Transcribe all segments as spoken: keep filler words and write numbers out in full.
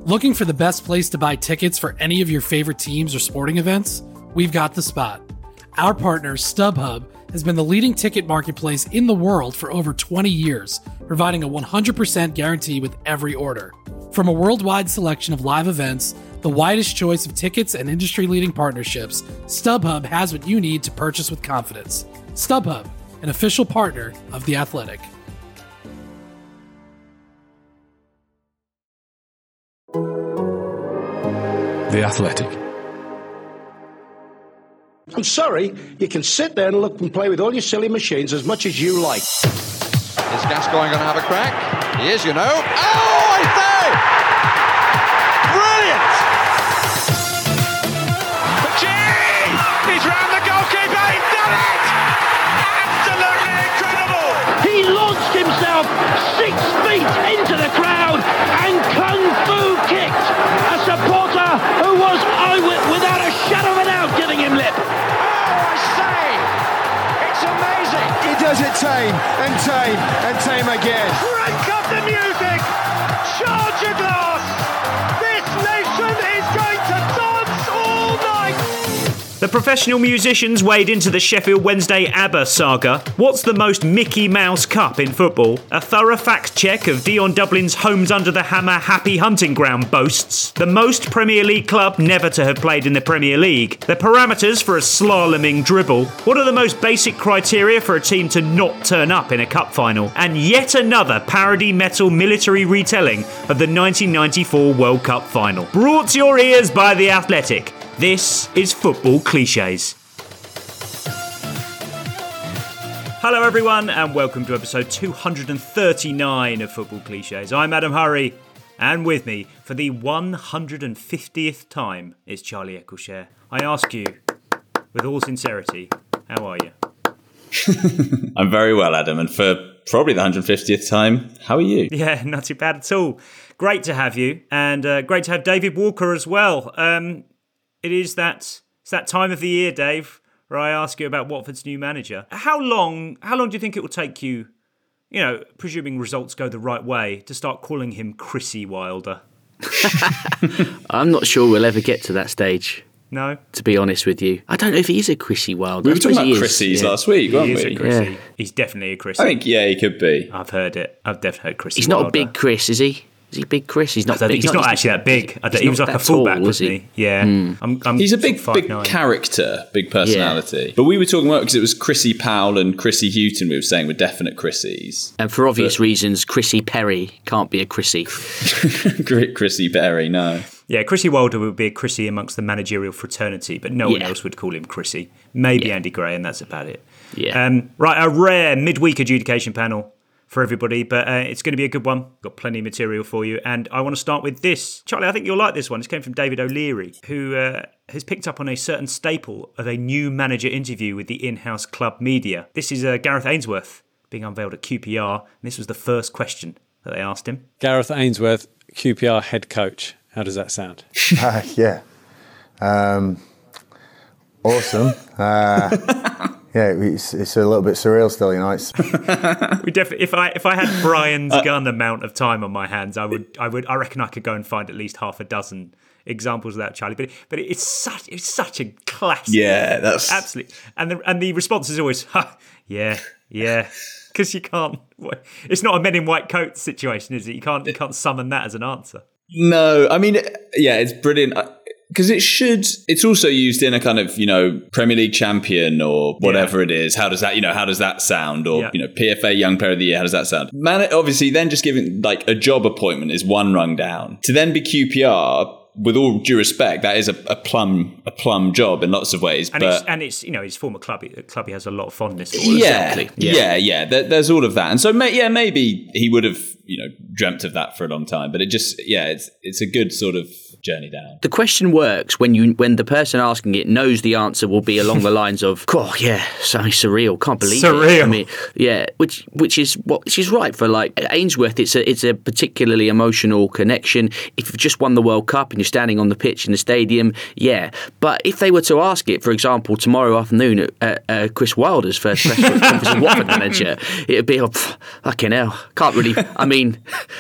Looking for the best place to buy tickets for any of your favorite teams or sporting events? We've got the spot. Our partner, StubHub, has been the leading ticket marketplace in the world for over twenty years, providing a one hundred percent guarantee with every order. From a worldwide selection of live events, the widest choice of tickets and industry-leading partnerships, StubHub has what you need to purchase with confidence. StubHub, an official partner of The Athletic. The Athletic. I'm sorry, you can sit there and look and play with all your silly machines as much as you like. Is Gascoigne going to have a crack? He is, you know. Oh, I say! Brilliant! Gee! He's round the goalkeeper, he's done it! Absolutely incredible! He launched himself six feet into the crowd and kung fu kicked a supporter who was, I w- without a shadow of a doubt, giving him lip. He does it tame and tame and tame again. Crank up the music! Charge your glass! This nation is going to dance all night! The professional musicians wade into the Sheffield Wednesday ABBA saga. What's the most Mickey Mouse Cup in football? A thorough fact check of Dion Dublin's Homes Under the Hammer Happy Hunting Ground boasts. The most Premier League club never to have played in the Premier League. The parameters for a slaloming dribble. What are the most basic criteria for a team to not turn up in a cup final? And yet another parody metal military retelling of the nineteen ninety-four World Cup final. Brought to your ears by The Athletic. This is Football Clichés. Hello everyone and welcome to episode two hundred thirty-nine of Football Clichés. I'm Adam Hurrey and with me for the one hundred fiftieth time is Charlie Eccleshare. I ask you, with all sincerity, how are you? I'm very well, Adam, and for probably the one hundred fiftieth time, how are you? Yeah, not too bad at all. Great to have you and uh, great to have David Walker as well. Um... It is that it's that time of the year, Dave, where I ask you about Watford's new manager. How long how long do you think it will take you, you know, presuming results go the right way, to start calling him Chrissy Wilder? I'm not sure we'll ever get to that stage. No? To be honest with you. I don't know if he is a Chrissy Wilder. We were talking about Chrissy's yeah. last week, weren't he is we? A Chrissy. Yeah. He's definitely a Chrissy. I think, yeah, he could be. I've heard it. I've definitely heard Chrissy He's Wilder. not a big Chris, is he? Is he big Chris? He's not big. He's, he's not, not actually that big. I he was like a fullback, tall, wasn't he? he? Yeah. Mm. I'm, I'm he's a big, big nine. character, big personality. Yeah. But we were talking about, because it was Chrissy Powell and Chrissy Houghton we were saying were definite Chrissys. And for obvious but, reasons, Chrissy Perry can't be a Chrissy. Chrissy Perry, no. Yeah, Chrissy Wilder would be a Chrissy amongst the managerial fraternity, but no yeah. one else would call him Chrissy. Maybe yeah. Andy Gray, and that's about it. Yeah. Um, right, a rare midweek adjudication panel for everybody, but uh, it's going to be a good one. Got plenty of material for you, and I want to start with this. Charlie, I think you'll like this one. This came from David O'Leary, who uh, has picked up on a certain staple of a new manager interview with the in-house club media. This is uh, Gareth Ainsworth being unveiled at Q P R, and this was the first question that they asked him. Gareth Ainsworth, Q P R head coach. How does that sound? uh, yeah. Um, awesome. Uh, yeah, it's, it's a little bit surreal still, you know. It's we definitely. If I if I had Brian's uh, gun amount of time on my hands, I would I would I reckon I could go and find at least half a dozen examples of that, Charlie. But but it's such it's such a classic. Yeah, that's absolutely. And the and the response is always, ha, yeah, yeah. Because you can't. It's not a Men in White Coats situation, is it? You can't you can't summon that as an answer. No, I mean, yeah, it's brilliant. Because it should, it's also used in a kind of, you know, Premier League champion or whatever yeah. it is. How does that, you know, how does that sound? Or, yeah. you know, P F A Young Player of the Year, how does that sound? Man, obviously, then just giving like a job appointment is one rung down. To then be Q P R, with all due respect, that is a, a plum a plum job in lots of ways. And, but, it's, and it's, you know, his former club, club he has a lot of fondness for. Yeah, exactly. yeah, yeah. yeah. There, there's all of that. And so, may, yeah, maybe he would have, you know, dreamt of that for a long time. But it just, yeah, it's it's a good sort of journey down. The question works when you when the person asking it knows the answer will be along the lines of, "Oh yeah, something surreal, can't believe surreal. it." I mean, yeah, which which is what she's right for. Like Ainsworth, it's a it's a particularly emotional connection. If you've just won the World Cup and you're standing on the pitch in the stadium, yeah. But if they were to ask it, for example, tomorrow afternoon at, at uh, Chris Wilder's first press conference as Watford manager, it'd be, oh, pff, fucking hell, can't really. I mean,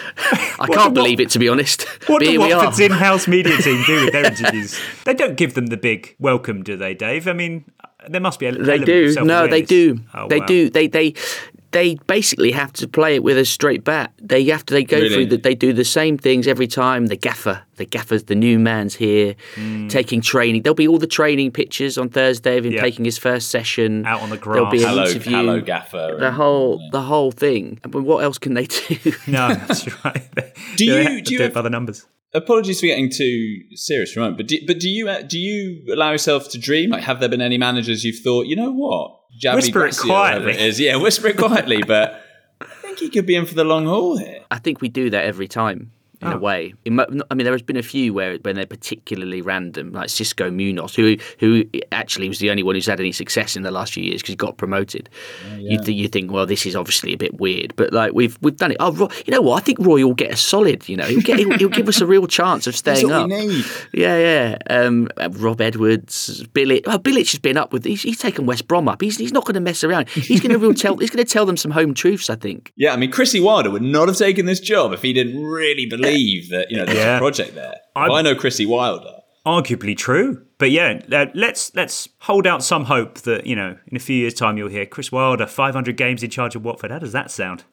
I can't believe it, to be honest. What but do here we Watford's are. in-house media team do with their interviews? They don't give them the big welcome, do they, Dave? I mean, there must be a They element do. of self-awareness. No, they do. Oh, they wow. do. They they they basically have to play it with a straight bat. They have to. They go Really? through that. They do the same things every time. The gaffer, the gaffer's the new man's here, Mm. taking training. There'll be all the training pictures on Thursday of him Yeah. taking his first session Out on the There'll be grass. an Hello, interview. hello, gaffer. The and- whole the whole thing. But what else can they do? No, that's right. Do They you- have to do you it have- by the numbers? Apologies for getting too serious for a moment, but do, but do you uh, do you allow yourself to dream? Like, have there been any managers you've thought, you know what, Javi Whisper it Gracia, whatever quietly. it is, yeah, whisper it quietly, but I think he could be in for the long haul here. I think we do that every time. In Oh. a way, In mo- I mean, there has been a few where when they're particularly random, like Cisco Munoz, who who actually was the only one who's had any success in the last few years because he got promoted. Oh, You th- you think, well, this is obviously a bit weird, but like we've we've done it. Oh, Roy, you know what? I think Roy will get us solid. You know, he'll get he'll, he'll give us a real chance of staying That's up. what we need. Yeah, yeah. Um, Rob Edwards, Bilic. Oh, Bilic has been up with. He's, he's taken West Brom up. He's he's not going to mess around. He's going to real tell. He's going to tell them some home truths. I think. Yeah, I mean, Chrissy Wilder would not have taken this job if he didn't really believe that, you know, there's Yeah. a project there. I'm- I know Chrissy Wilder. Arguably true, but yeah, uh, let's let's hold out some hope that, you know, in a few years' time you'll hear Chris Wilder, five hundred games in charge of Watford. How does that sound?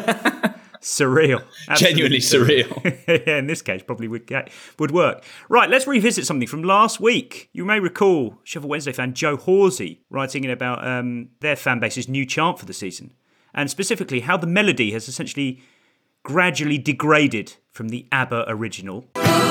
Surreal. Genuinely Absolutely surreal. Yeah, in this case, probably would get, would work. Right, let's revisit something from last week. You may recall Sheffield Wednesday fan Joe Horsey writing in about um, their fan base's new chant for the season, and specifically how the melody has essentially gradually degraded from the ABBA original.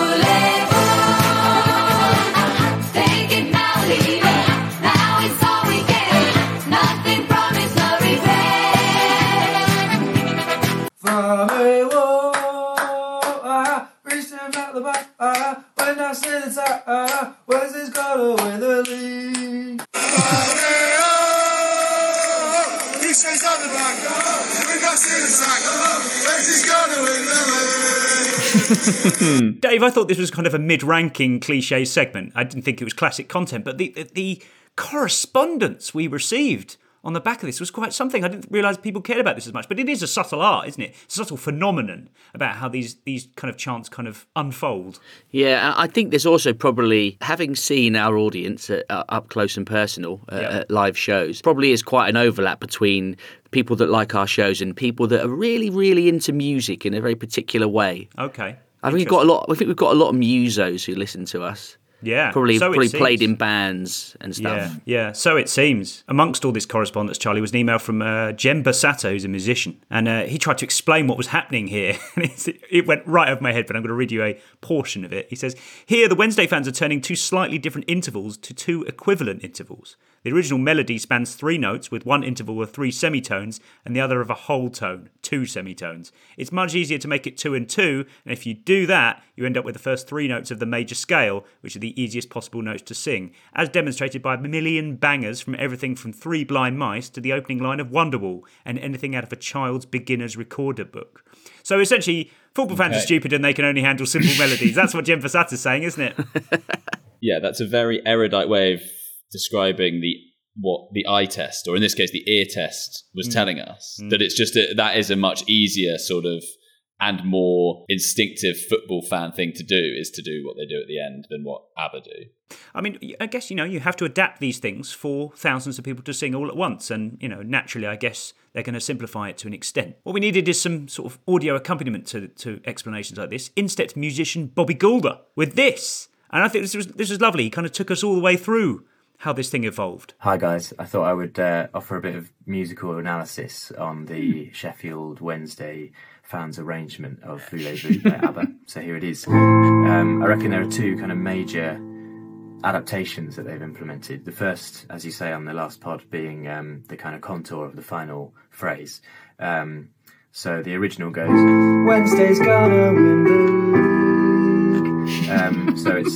Dave, I thought this was kind of a mid-ranking cliche segment. I didn't think it was classic content, but the, the the correspondence we received on the back of this was quite something. I didn't realise people cared about this as much, but it is a subtle art, isn't it? It's a subtle phenomenon about how these these kind of chants kind of unfold. Yeah, I think there's also probably, having seen our audience at, uh, up close and personal uh, Yeah. at live shows, probably is quite an overlap between people that like our shows and people that are really, really into music in a very particular way. Okay. I think we've got a lot. I think we've got a lot of musos who listen to us. Yeah, probably so it probably played seems. in bands and stuff. Yeah, yeah. So it seems. Amongst all this correspondence, Charlie, was an email from uh, Jem Bassato, who's a musician, and uh, he tried to explain what was happening here. And it's, it went right over my head, but I'm going to read you a portion of it. He says, "Here, the Wednesday fans are turning two slightly different intervals to two equivalent intervals. The original melody spans three notes, with one interval of three semitones and the other of a whole tone, two semitones. It's much easier to make it two and two, and if you do that, you end up with the first three notes of the major scale, which are the easiest possible notes to sing, as demonstrated by a million bangers from everything from Three Blind Mice to the opening line of Wonderwall, and anything out of a child's beginner's recorder book." So essentially, football fans Okay. are stupid and they can only handle simple melodies. That's what Jem Basato's saying, isn't it? Yeah, that's a very erudite way of describing the what the eye test, or in this case, the ear test, was Mm. telling us. Mm. That it's just a, that is a much easier sort of and more instinctive football fan thing to do, is to do what they do at the end than what ABBA do. I mean, I guess, you know, you have to adapt these things for thousands of people to sing all at once. And, you know, naturally, I guess they're going to simplify it to an extent. What we needed is some sort of audio accompaniment to, to explanations like this. In stepped musician Bobby Goulder with this. And I think this was this was lovely. He kind of took us all the way through how this thing evolved. Hi guys, I thought I would uh, offer a bit of musical analysis on the Sheffield Wednesday fans arrangement of Voulez-Vous by ABBA. So here it is. Um, I reckon there are two kind of major adaptations that they've implemented. The first, as you say on the last pod, being um, the kind of contour of the final phrase. Um, so the original goes, Wednesday's gonna win the league. Um,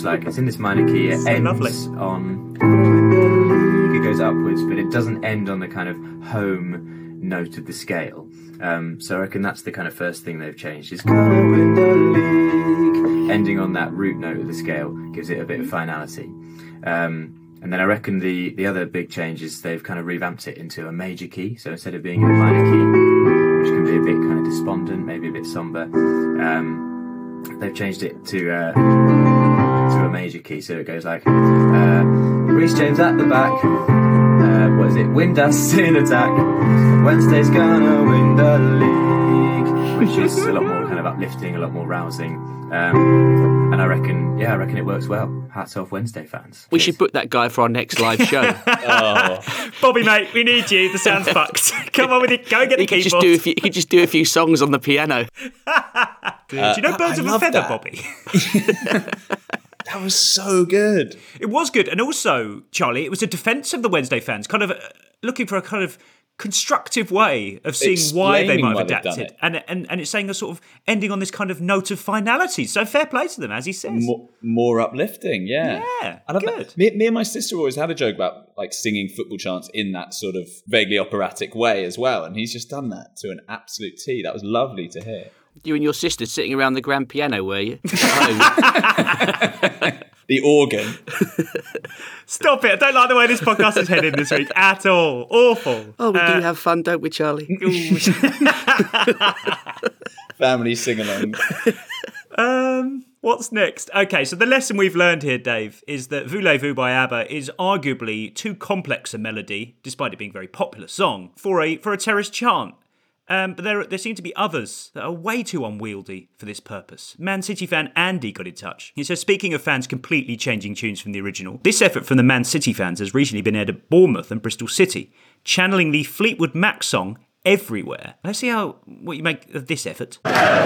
it's like it's in this minor key. It so ends lovely. on it goes upwards, but it doesn't end on the kind of home note of the scale. Um, so I reckon that's the kind of first thing they've changed. Is gonna win the league. Ending on that root note of the scale gives it a bit of finality. Um, And then I reckon the, the other big change is they've kind of revamped it into a major key. So instead of being in a minor key, which can be a bit kind of despondent, maybe a bit somber, um, they've changed it to uh, to a major key. So it goes like uh, Reece James at the back. Uh, what is it? Wind us in attack. Wednesday's gonna win the league, which is a lot more kind of uplifting, a lot more rousing. Um, and I reckon, yeah, I reckon it works well. Hats off, Wednesday fans. We Cheers. should book that guy for our next live show. oh. Bobby, mate, we need you. The sound's fucked. Come on with it. Go and get the he keyboard. Could just do a few, he could just do a few songs on the piano. uh, do you know Birds of a Feather, that. Bobby? That was so good. It was good. And also, Charlie, it was a defence of the Wednesday fans, kind of uh, looking for a kind of constructive way of seeing why they might have adapted, and, and and it's saying a sort of ending on this kind of note of finality. So fair play to them, as he says. More, more uplifting, yeah. Yeah, I love good. That. Me, me and my sister always had a joke about like singing football chants in that sort of vaguely operatic way as well, and he's just done that to an absolute T. That was lovely to hear. You and your sister sitting around the grand piano, were you? The organ. Stop it. I don't like the way this podcast is heading this week at all. Awful. Oh, we uh, do have fun, don't we, Charlie? Family sing-along. Um, what's next? Okay, so the lesson we've learned here, Dave, is that Voulez-Vous by ABBA is arguably too complex a melody, despite it being a very popular song, for a for a terrace chant. Um, but there, there seem to be others that are way too unwieldy for this purpose. Man City fan Andy got in touch. He says, speaking of fans completely changing tunes from the original, this effort from the Man City fans has recently been aired at Bournemouth and Bristol City, channeling the Fleetwood Mac song Everywhere. Let's see how what you make of this effort.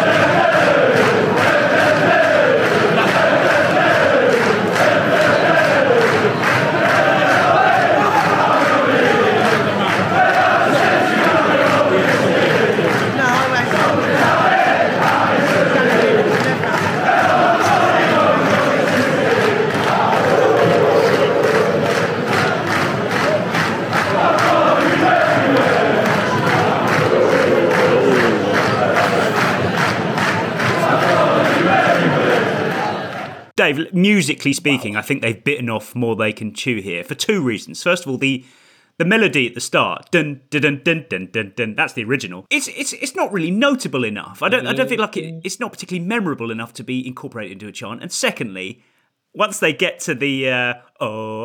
Dave, musically speaking, wow. I think they've bitten off more they can chew here for two reasons. First of all, the the melody at the start, dun dun dun dun dun dun dun. That's the original. It's it's it's not really notable enough. I don't I don't feel like it, it's not particularly memorable enough to be incorporated into a chant. And secondly, once they get to the uh, oh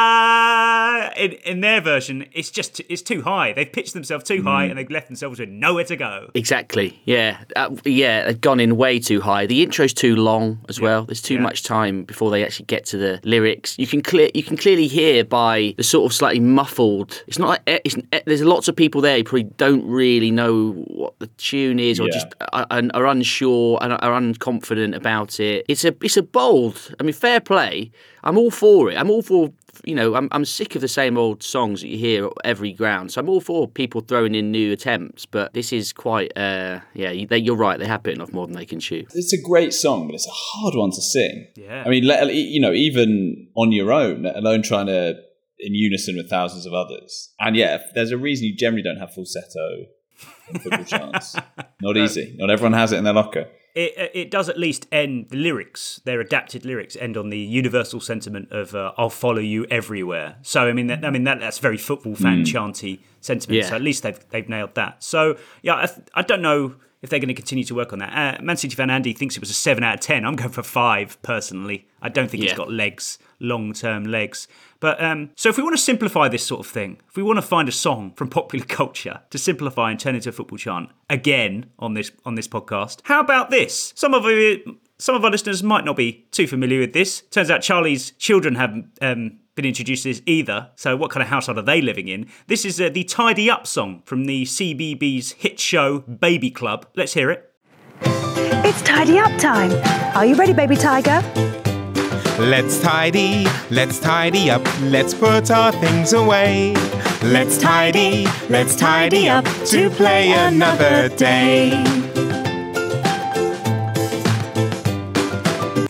ah in, in their version, it's just it's too high. They've pitched themselves too mm. high, and they've left themselves with nowhere to go. Exactly. Yeah, uh, yeah. They've gone in way too high. The intro's too long as yeah. well. There's too yeah. much time before they actually get to the lyrics. You can clear you can clearly hear by the sort of slightly muffled. It's not like it's, there's lots of people there who probably don't really know what the tune is, or yeah. just are, are unsure and are unconfident about it. It's a it's a bold. I mean, fair play. I'm all for it. I'm all for, you know, I'm I'm sick of the same old songs that you hear at every ground. So I'm all for people throwing in new attempts. But this is quite, uh, yeah, they, you're right. They have bitten off more than they can chew. It's a great song, but it's a hard one to sing. Yeah. I mean, let, you know, even on your own, let alone trying to in unison with thousands of others. And yeah, there's a reason you generally don't have falsetto in football chants. Not easy. Not everyone has it in their locker. It it does at least end, the lyrics, their adapted lyrics end on the universal sentiment of uh, "I'll follow you everywhere." So I mean, that, I mean that that's very football fan mm. chanty sentiment. Yeah. So at least they've they've nailed that. So yeah, I, th- I don't know if they're going to continue to work on that. Uh, Man City fan Andy thinks it was a seven out of ten. I'm going for five personally. I don't think yeah. it's got legs, long term legs. But um, so if we want to simplify this sort of thing, if we want to find a song from popular culture to simplify and turn into a football chant again on this on this podcast, how about this? Some of you, some of our listeners might not be too familiar with this. Turns out Charlie's children haven't um, been introduced to this either. So what kind of household are they living in? This is uh, the Tidy Up song from the C B B S hit show Baby Club. Let's hear it. It's Tidy Up time. Are you ready, baby tiger? Let's tidy, let's tidy up, let's put our things away. Let's tidy, let's tidy up to play another day. It's got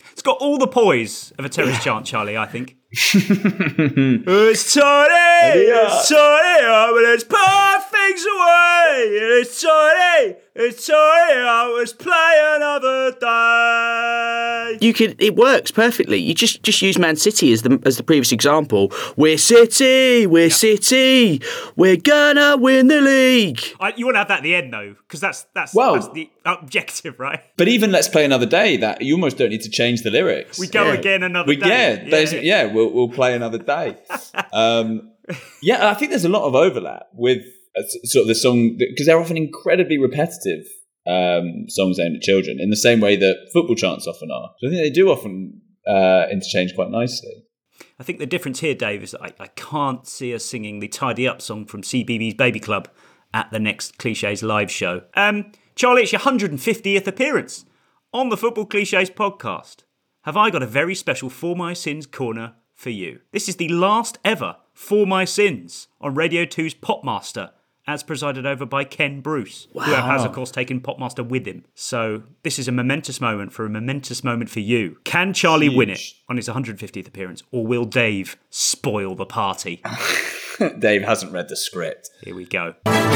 all the poise of a terrace chant, Charlie, I think. It's tidy, it's tidy, but it's put things away. It's tidy, it's tidy, let's play another day. You could, it works perfectly. You just just use Man City as the as the previous example. We're City, we're yeah. City, we're gonna win the league. I, you want to have that at the end though, because that's that's, well, that's the objective, right? But even let's play another day. That you almost don't need to change the lyrics. We go yeah. again another we, day. Yeah, yeah, yeah. We'll we'll play another day. um, yeah, I think there's a lot of overlap with uh, sort of the song because they're often incredibly repetitive. Um, songs aimed at children in the same way that football chants often are. So I think they do often uh, interchange quite nicely. I think the difference here, Dave, is that I, I can't see us singing the Tidy Up song from C B B S Baby Club at the next Clichés live show. Um, Charlie, it's your one hundred fiftieth appearance on the Football Clichés podcast. Have I got a very special For My Sins corner for you? This is the last ever For My Sins on Radio two's Popmaster, as presided over by Ken Bruce, wow. who has, of course, taken Popmaster with him. So this is a momentous moment for a momentous moment for you. Can Charlie Huge. win it on his one hundred fiftieth appearance, or will Dave spoil the party? Dave hasn't read the script. Here we go.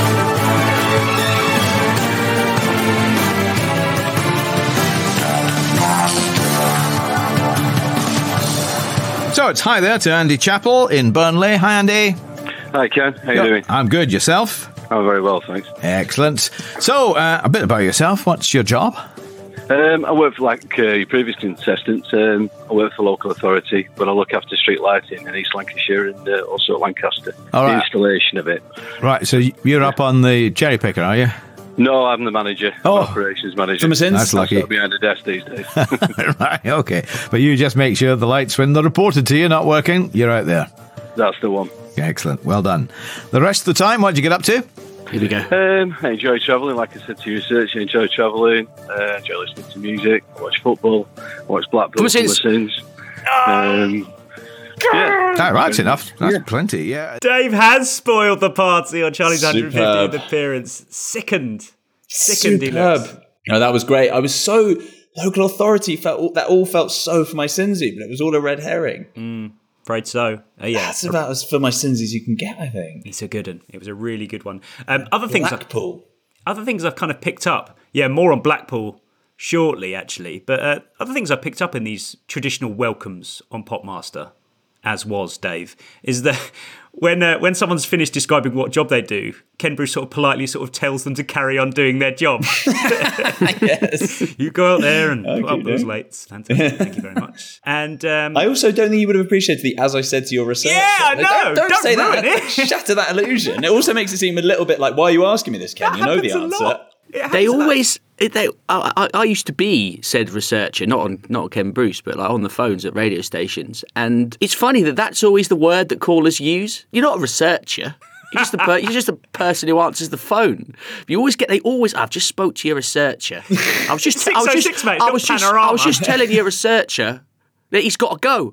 So it's hi there to Andy Chappell in Burnley. Hi, Andy. Hi, Ken. How you Yo, doing? I'm good. Yourself? I'm very well, thanks. Excellent. So, uh, a bit about yourself. What's your job? Um, I work for, like uh, your previous contestants, um, I work for local authority, but I look after street lighting in East Lancashire and uh, also at Lancaster. All right. The installation of it. Right, so you're up on the cherry picker, are you? No, I'm the manager. Oh. Operations manager. From a sense? That's lucky. I'm behind the desk these days. Right, okay. But you just make sure the lights, when they're reported to you not working, you're out there. That's the one. Excellent. Well done. The rest of the time, what did you get up to? Here we go. Um, I enjoy travelling, like I said to you, research. I enjoy travelling. Uh, I enjoy listening to music. I watch football. I watch Blackpool. From a Sins. Um, yeah. Oh, right, that's enough. That's yeah. plenty, yeah. Dave has spoiled the party on Charlie's Superb. one hundred fiftieth appearance. Sickened. Sickened he looks. No, that was great. I was so... Local authority felt that all felt so for my sinsy, but it was all a red herring. Mm. Afraid so. Uh, yeah, that's about as for my sins as you can get, I think. It's a good one. It was a really good one. Um, other things, Blackpool. I, other things I've kind of picked up. Yeah, more on Blackpool shortly, actually. But uh, other things I picked up in these traditional welcomes on Popmaster, as was Dave, is that when uh, when someone's finished describing what job they do, Ken Bruce sort of politely sort of tells them to carry on doing their job. Yes. You go out there and okay, put up those lights. Fantastic. Thank you very much. And um, I also don't think you would have appreciated the as I said to your research. Yeah, I know. Don't, don't, don't say ruin that. It. Shatter that illusion. It also makes it seem a little bit like, why are you asking me this, Ken? That you know the happens a answer. lot. They always, they, I, I, I used to be said researcher, not on not Ken Bruce, but like on the phones at radio stations. And it's funny that that's always the word that callers use. You're not a researcher. You're just a per, you're just a person who answers the phone. You always get they always. I've just spoke to your researcher. I was just I was just six, mate. I was just I was just telling your researcher that he's got to go.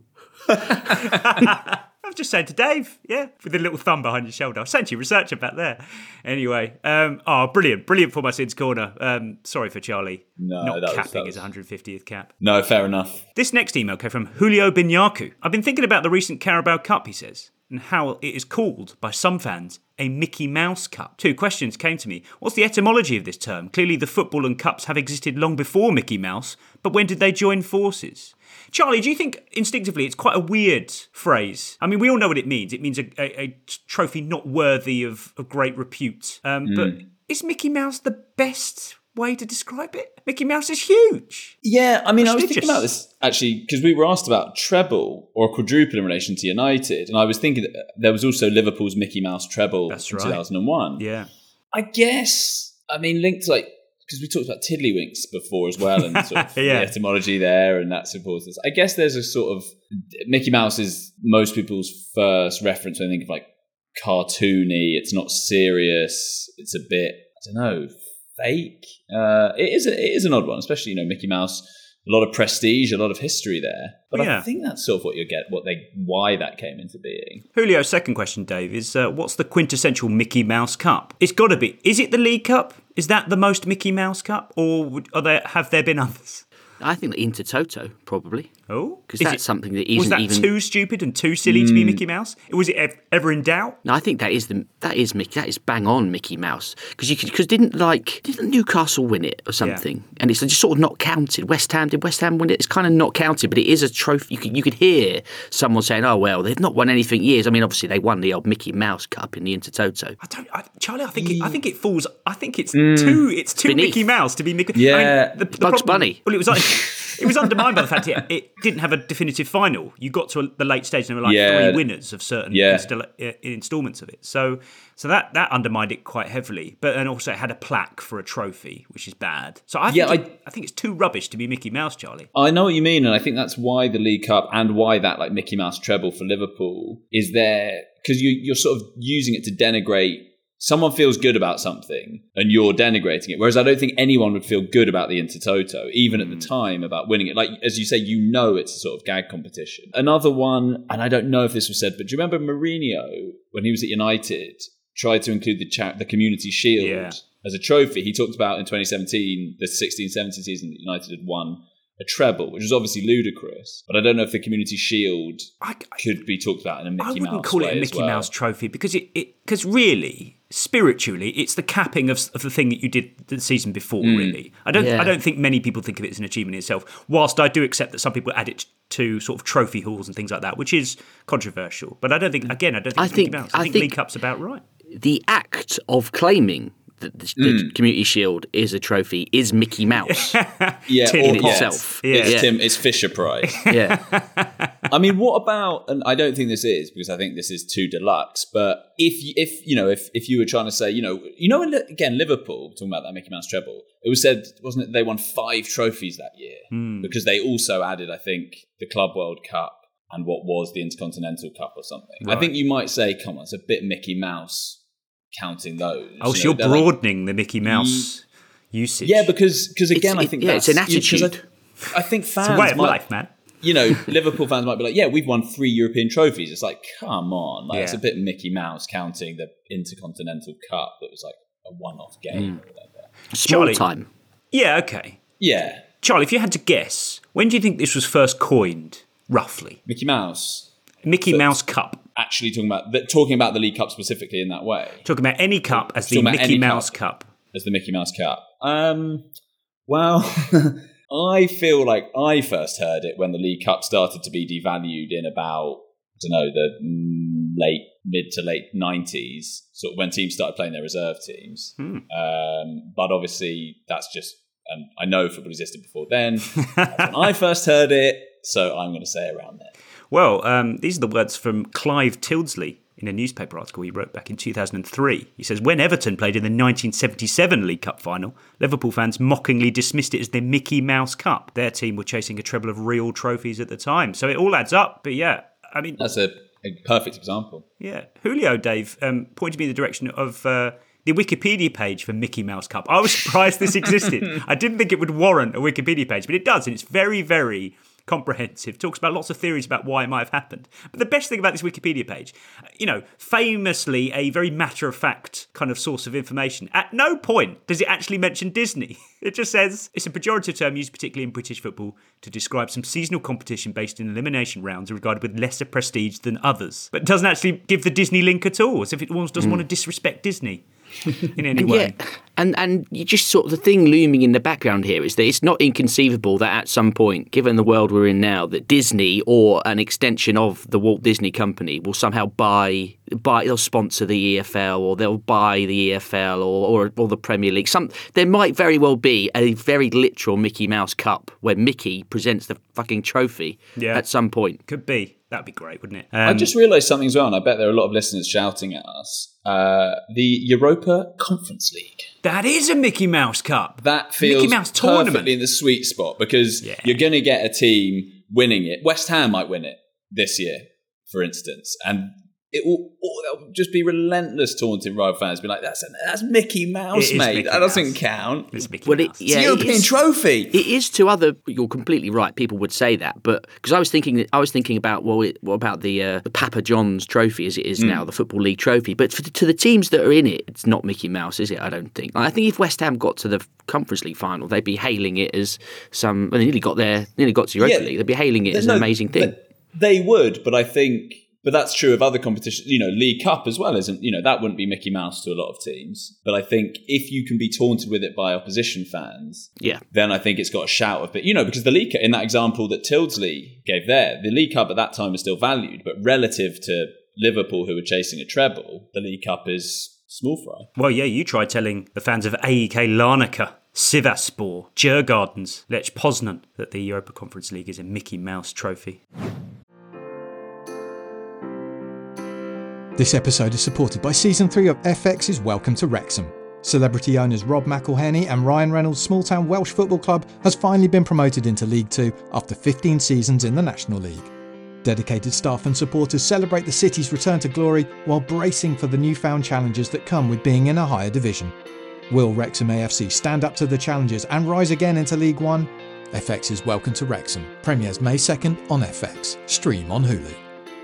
I've just said to Dave, yeah, with a little thumb behind your shoulder. I sent you researcher back there. Anyway, um, oh, brilliant, brilliant for my sins corner. Um, sorry for Charlie no, not that capping was, that was... his one hundred fiftieth cap. No, fair enough. This next email came from Julio Binyaku. I've been thinking about the recent Carabao Cup, he says, and how it is called by some fans a Mickey Mouse Cup. Two questions came to me. What's the etymology of this term? Clearly the football and cups have existed long before Mickey Mouse, but when did they join forces? Charlie, do you think instinctively it's quite a weird phrase? I mean, we all know what it means. It means a, a, a trophy not worthy of, of great repute. Um, mm. But is Mickey Mouse the best way to describe it? Mickey Mouse is huge. Yeah, I mean, I was thinking about this actually because we were asked about treble or quadruple in relation to United, and I was thinking that there was also Liverpool's Mickey Mouse treble That's in right. two thousand one. Yeah, I guess. I mean, linked to like because we talked about tiddlywinks before as well, and sort of yeah. the etymology there, and that's important. I guess there's a sort of Mickey Mouse is most people's first reference when they think of like cartoony. It's not serious. It's a bit I don't know. Fake. Uh, it is. A, it is an odd one, especially you know Mickey Mouse. A lot of prestige, a lot of history there. But yeah. I think that's sort of what you get. What they, why that came into being. Julio's second question, Dave, is uh, what's the quintessential Mickey Mouse Cup? It's got to be. Is it the League Cup? Is that the most Mickey Mouse Cup, or would, are there have there been others? I think the Intertoto, probably. Oh, because that's it, something that isn't was that even too stupid and too silly mm. to be Mickey Mouse? Was it ev- ever in doubt? No, I think that is the that is Mickey. That is bang on Mickey Mouse because you because didn't like didn't Newcastle win it or something, yeah. and it's just sort of not counted. West Ham did West Ham win it? It's kind of not counted, but it is a trophy. You could you could hear someone saying, "Oh well, they've not won anything years." I mean, obviously they won the old Mickey Mouse Cup in the Intertoto. I don't, I, Charlie. I think it, I think it falls. I think it's mm. too it's too Beneath. Mickey Mouse to be Mickey. Yeah, I mean, the, the Bugs problem, Bunny. Well, it was like. It was undermined by the fact it, it didn't have a definitive final. You got to a, the late stage and there were like yeah. three winners of certain yeah. instal- installments of it. So so that, that undermined it quite heavily. But and also it had a plaque for a trophy, which is bad. So I think, yeah, it, I, I think it's too rubbish to be Mickey Mouse, Charlie. I know what you mean, and I think that's why the League Cup and why that like Mickey Mouse treble for Liverpool is there, because you, you're sort of using it to denigrate. Someone feels good about something and you're denigrating it. Whereas I don't think anyone would feel good about the Intertoto, even at the time, about winning it. Like, as you say, you know it's a sort of gag competition. Another one, and I don't know if this was said, but do you remember Mourinho, when he was at United, tried to include the cha- the Community Shield yeah. as a trophy? He talked about in twenty seventeen, the sixteen seventeen season that United had won a treble, which was obviously ludicrous. But I don't know if the Community Shield I, I, could be talked about in a Mickey Mouse way. I wouldn't call it a Mickey well. Mouse trophy because it because really, spiritually, it's the capping of, of the thing that you did the season before. Mm. Really, I don't. Yeah. I don't think many people think of it as an achievement in itself. Whilst I do accept that some people add it to sort of trophy halls and things like that, which is controversial. But I don't think. Again, I don't think I it's think, Mickey Mouse. I, I think, think League Cup's about right. The act of claiming the, the, mm. the Community Shield is a trophy is Mickey Mouse yeah, in or, itself. Yeah. It's, yeah. Tim, it's Fisher Price. yeah. I mean, what about, and I don't think this is, because I think this is too deluxe, but if, if you know, if, if you were trying to say, you know, you know, again, Liverpool, talking about that Mickey Mouse treble, it was said, wasn't it, they won five trophies that year, mm. because they also added, I think, the Club World Cup and what was the Intercontinental Cup or something. Right. I think you might say, come on, it's a bit Mickey Mouse counting those. Oh, so you know, you're broadening like, the Mickey Mouse y- usage. Yeah, because because again, it's, I think yeah, that's, it's an attitude. I, I think fans it's a way of might, life, man. You know, Liverpool fans might be like, yeah, we've won three European trophies. It's like, come on. Like, yeah. It's a bit Mickey Mouse counting the Intercontinental Cup that was like a one-off game. Mm. Or whatever. Small Charlie, time. Yeah, okay. Yeah. Charlie, if you had to guess, when do you think this was first coined, roughly? Mickey Mouse. Mickey so, Mouse Cup. Actually talking about the, talking about the League Cup specifically in that way. Talking about any cup as the Mickey Mouse cup. cup. As the Mickey Mouse Cup. Um, well, I feel like I first heard it when the League Cup started to be devalued in about, I don't know, the late, mid to late nineties, sort of when teams started playing their reserve teams. Hmm. Um, but obviously that's just, and I know football existed before then. That's when I first heard it, so I'm going to say around there. Well, um, these are the words from Clive Tildesley in a newspaper article he wrote back in two thousand three. He says, when Everton played in the nineteen seventy-seven League Cup final, Liverpool fans mockingly dismissed it as the Mickey Mouse Cup. Their team were chasing a treble of real trophies at the time. So it all adds up. But yeah, I mean... That's a, a perfect example. Yeah. Julio, Dave, um, pointed me in the direction of... Uh, the Wikipedia page for Mickey Mouse Cup. I was surprised this existed. I didn't think it would warrant a Wikipedia page, but it does, and it's very, very comprehensive. Talks about lots of theories about why it might have happened. But the best thing about this Wikipedia page, you know, famously a very matter-of-fact kind of source of information, at no point does it actually mention Disney. It just says it's a pejorative term used particularly in British football to describe some seasonal competition based in elimination rounds regarded with lesser prestige than others. But it doesn't actually give the Disney link at all, as if it almost doesn't mm. want to disrespect Disney. In any and way. Yeah, and and you just sort of the thing looming in the background here is that it's not inconceivable that at some point, given the world we're in now, that Disney or an extension of the Walt Disney Company will somehow buy buy they'll sponsor the E F L or they'll buy the E F L or or, or the Premier League. Some there might very well be a very literal Mickey Mouse Cup where Mickey presents the fucking trophy yeah. at some point. Could be. That'd be great, wouldn't it? Um, I just realised something as well, and I bet there are a lot of listeners shouting at us. Uh, the Europa Conference League. That is a Mickey Mouse Cup. That feels Mickey Mouse perfectly tournament. in the sweet spot because yeah. you're going to get a team winning it. West Ham might win it this year, for instance, and it will, will just be relentless taunting rival fans. Be like, that's that's Mickey Mouse, mate. Mickey that Mouse. doesn't count. It's Mickey well, Mouse. It, yeah, it's a European it is, trophy. It is to other. You're completely right. People would say that, but because I was thinking, I was thinking about well, it, what about the uh, the Papa John's Trophy as it is mm. now, the Football League Trophy. But for the, to the teams that are in it, it's not Mickey Mouse, is it? I don't think. I think if West Ham got to the Conference League final, they'd be hailing it as some. Well, they nearly got there, nearly got to Europa yeah, League. They'd be hailing it as no, an amazing thing. They would, but I think. But that's true of other competitions, you know, League Cup as well, isn't, you know, that wouldn't be Mickey Mouse to a lot of teams. But I think if you can be taunted with it by opposition fans, yeah, then I think it's got a shout of it. You know, because the League Cup, in that example that Tildesley gave there, the League Cup at that time was still valued, but relative to Liverpool, who were chasing a treble, the League Cup is small fry. Well, yeah, you tried telling the fans of A E K Larnaca, Sivasspor, Djurgårdens, Lech Poznan that the Europa Conference League is a Mickey Mouse trophy. This episode is supported by Season three of F X's Welcome to Wrexham. Celebrity owners Rob McElhenney and Ryan Reynolds' small-town Welsh football club has finally been promoted into League Two after fifteen seasons in the National League. Dedicated staff and supporters celebrate the city's return to glory while bracing for the newfound challenges that come with being in a higher division. Will Wrexham A F C stand up to the challenges and rise again into League One? F X's Welcome to Wrexham premieres May second on F X. Stream on Hulu.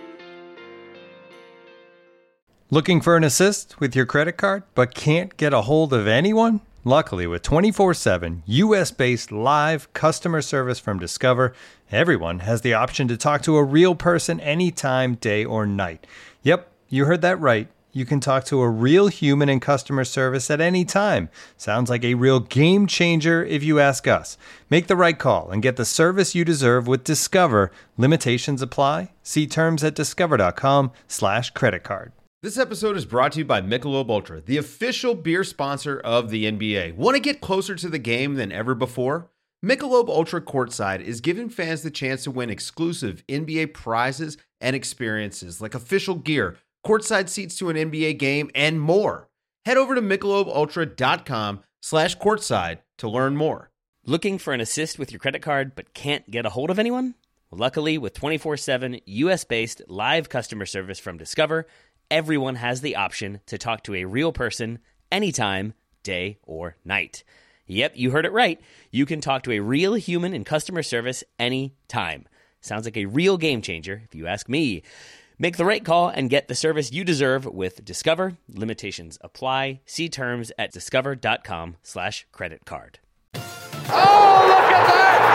Looking for an assist with your credit card but can't get a hold of anyone? Luckily, with twenty-four seven U S-based live customer service from Discover, everyone has the option to talk to a real person anytime, day or night. Yep, you heard that right. You can talk to a real human in customer service at any time. Sounds like a real game changer if you ask us. Make the right call and get the service you deserve with Discover. Limitations apply. See terms at discover.com slash credit card. This episode is brought to you by Michelob Ultra, the official beer sponsor of the N B A. Want to get closer to the game than ever before? Michelob Ultra Courtside is giving fans the chance to win exclusive N B A prizes and experiences like official gear, courtside seats to an N B A game, and more. Head over to michelobultra.com slash courtside to learn more. Looking for an assist with your credit card but can't get a hold of anyone? Well, luckily, with twenty-four seven U S-based live customer service from Discover, everyone has the option to talk to a real person anytime, day or night. Yep, you heard it right. You can talk to a real human in customer service anytime. Sounds like a real game changer, if you ask me. Make the right call and get the service you deserve with Discover. Limitations apply. See terms at discover.com slash credit card. Oh, look at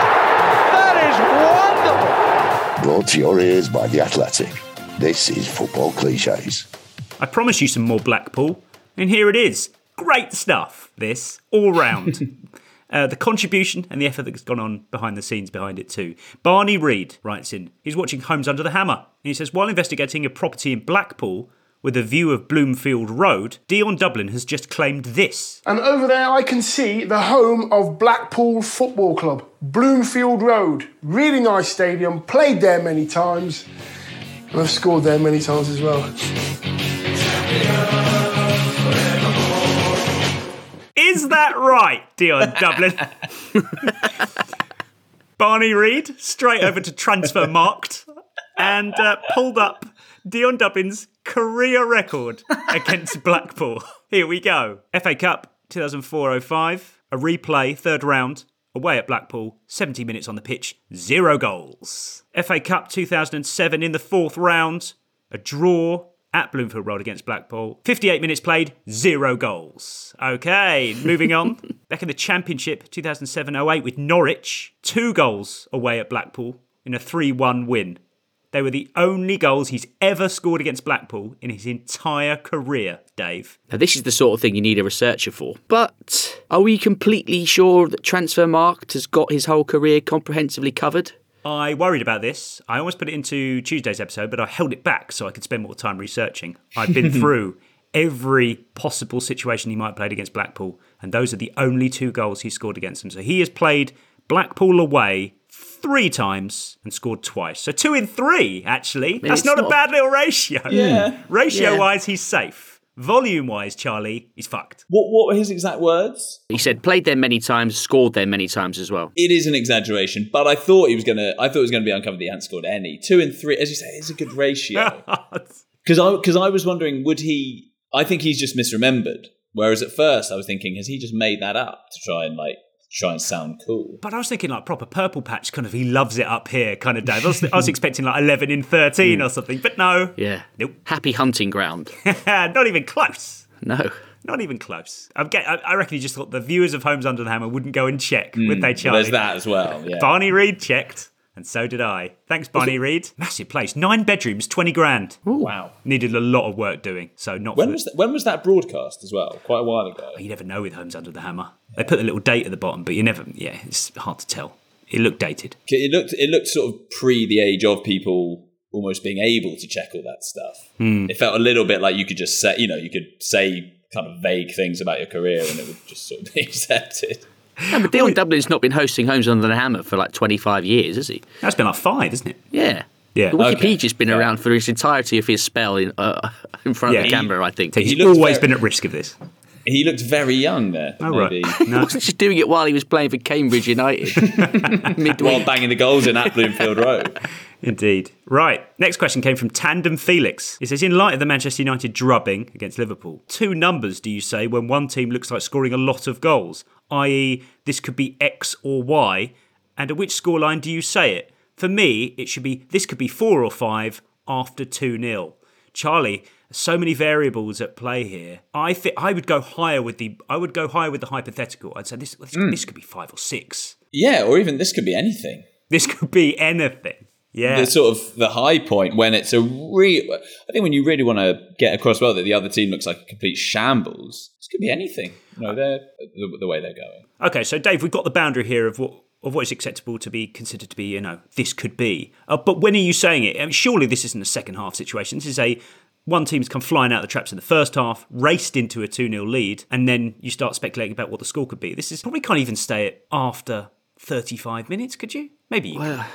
that! That is wonderful! Brought to your ears by The Athletic. This is Football Cliches. I promised you some more Blackpool, and here it is. Great stuff, this, all round. uh, the contribution and the effort that's gone on behind the scenes behind it too. Barney Reed writes in, he's watching Homes Under the Hammer, and he says, while investigating a property in Blackpool with a view of Bloomfield Road, Dion Dublin has just claimed this. And over there I can see the home of Blackpool Football Club, Bloomfield Road. Really nice stadium, played there many times. And I've scored there many times as well. Is that right, Dion Dublin? Barney Reed, straight over to Transfermarkt and uh, pulled up Dion Dublin's career record against Blackpool. Here we go. F A Cup two thousand four oh five, a replay, third round. Away at Blackpool, seventy minutes on the pitch, zero goals. F A Cup two thousand seven in the fourth round, a draw at Bloomfield Road against Blackpool. fifty-eight minutes played, zero goals. Okay, moving on. Back in the Championship two thousand seven oh eight with Norwich, two goals away at Blackpool in a three one win. They were the only goals he's ever scored against Blackpool in his entire career, Dave. Now, this is the sort of thing you need a researcher for. But are we completely sure that Transfermarkt has got his whole career comprehensively covered? I worried about this. I almost put it into Tuesday's episode, but I held it back so I could spend more time researching. I've been through every possible situation he might have played against Blackpool, and those are the only two goals he scored against them. So he has played Blackpool away three times and scored twice. So two in three, actually. I mean, That's not, not a bad little ratio. Yeah. Ratio-wise, yeah. He's safe. Volume-wise, Charlie, he's fucked. What What were his exact words? He said played there many times, scored there many times as well. It is an exaggeration, but I thought he was gonna. I thought it was gonna be uncovered that he hadn't scored any. Two and three, as you say, it's a good ratio. Because I, because I was wondering, would he... I think he's just misremembered. Whereas at first I was thinking, has he just made that up to try and like try and sound cool? But I was thinking like proper Purple Patch kind of, he loves it up here kind of Dave. I was, I was expecting like eleven in thirteen mm. or something, but no. Yeah. Nope. Happy hunting ground. Not even close. No. Not even close. I'm get, I, I reckon he just thought the viewers of Homes Under the Hammer wouldn't go and check, mm. would they, Charlie? Well, there's that as well, yeah. Barney Reed checked. And so did I. Thanks, Barney Reed. Massive place. Nine bedrooms, twenty grand. Ooh. Wow. Needed a lot of work doing. So not when for was that, when was that broadcast as well? Quite a while ago. You never know with Homes Under the Hammer. They put the little date at the bottom, but you never. Yeah, it's hard to tell. It looked dated. It looked. It looked sort of pre the age of people almost being able to check all that stuff. Mm. It felt a little bit like you could just say, you know, you could say kind of vague things about your career and it would just sort of be accepted. No, but Dion Dublin's not been hosting Homes Under the Hammer for like twenty-five years, has he? That's been like five, isn't it? Yeah. Yeah. The Wikipedia's okay. been yeah. around for his entirety of his spell in uh, in front yeah, of the he, camera, I think. He's he always very, been at risk of this. He looked very young there. Oh, maybe. right. No. He wasn't just doing it while he was playing for Cambridge United. While banging the goals in at Bloomfield Road. Indeed. Right. Next question came from Tandem Felix. It says, in light of the Manchester United drubbing against Liverpool, two numbers do you say when one team looks like scoring a lot of goals? that is, this could be X or Y, and at which scoreline do you say it? For me, it should be, this could be four or five after two nil. Charlie, so many variables at play here. I think I would go higher with the I would go higher with the hypothetical. I'd say this this, mm. this could be five or six. Yeah, or even this could be anything. This could be anything. Yeah. The sort of the high point when it's a real... I think when you really want to get across well that the other team looks like a complete shambles, this could be anything. You know, they're, the, the way they're going. Okay, so Dave, we've got the boundary here of what of what is acceptable to be considered to be, you know, this could be. Uh, but when are you saying it? I mean, surely this isn't a second half situation. This is a... One team's come flying out of the traps in the first half, raced into a two nil lead, and then you start speculating about what the score could be. This is probably can't even stay it after thirty-five minutes, could you? Maybe you well,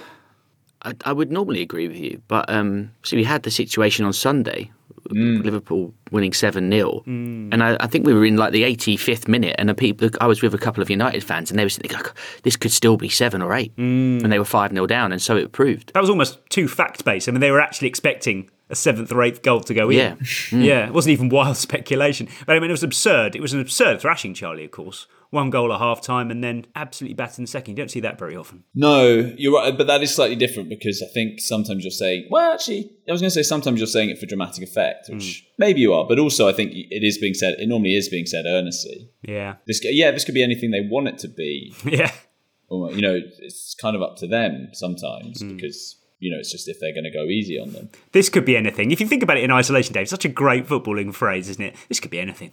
I, I would normally agree with you, but um, so we had the situation on Sunday, mm. Liverpool winning seven nil, mm. and I, I think we were in like the eighty-fifth minute, and the people, I was with a couple of United fans, and they were thinking, like, this could still be seven or eight, mm. and they were five nil down, and so it proved. That was almost too fact-based. I mean, they were actually expecting a seventh or eighth goal to go in. Yeah. Mm. Yeah, it wasn't even wild speculation. But I mean, it was absurd. It was an absurd thrashing, Charlie, of course. One goal at half-time and then absolutely battered in second. You don't see that very often. No, you're right. But that is slightly different because I think sometimes you're saying, well, actually, I was going to say sometimes you're saying it for dramatic effect, which mm. maybe you are. But also I think it is being said, it normally is being said earnestly. Yeah. This, yeah, this could be anything they want it to be. Yeah. Or, you know, it's kind of up to them sometimes mm. because... You know, it's just if they're going to go easy on them. This could be anything. If you think about it in isolation, Dave, such a great footballing phrase, isn't it? This could be anything.